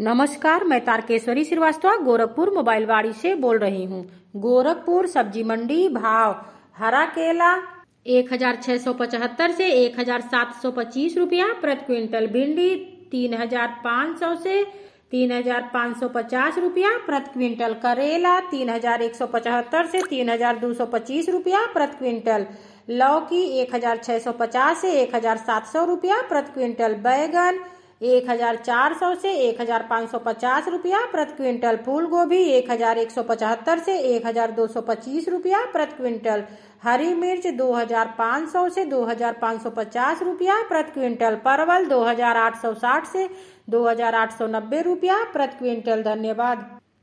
नमस्कार, मैं तारकेश्वरी श्रीवास्तव गोरखपुर मोबाइलवाड़ी से बोल रही हूँ। गोरखपुर सब्जी मंडी भाव हरा केला 1675 से 1725 रुपया प्रति क्विंटल, भिंडी 3500 से 3550 रुपया प्रति क्विंटल, करेला 3175 से 3225 रुपया प्रति क्विंटल, लौकी 1650 से 1700 रुपया प्रति क्विंटल, बैगन 1400 से 1550 रुपया प्रति क्विंटल, फूल गोभी 1175 से 1225 रुपया प्रति क्विंटल, हरी मिर्च 2500 से 2550 रुपया प्रति क्विंटल, परवल 2860 से 2890 रुपया प्रति क्विंटल। धन्यवाद।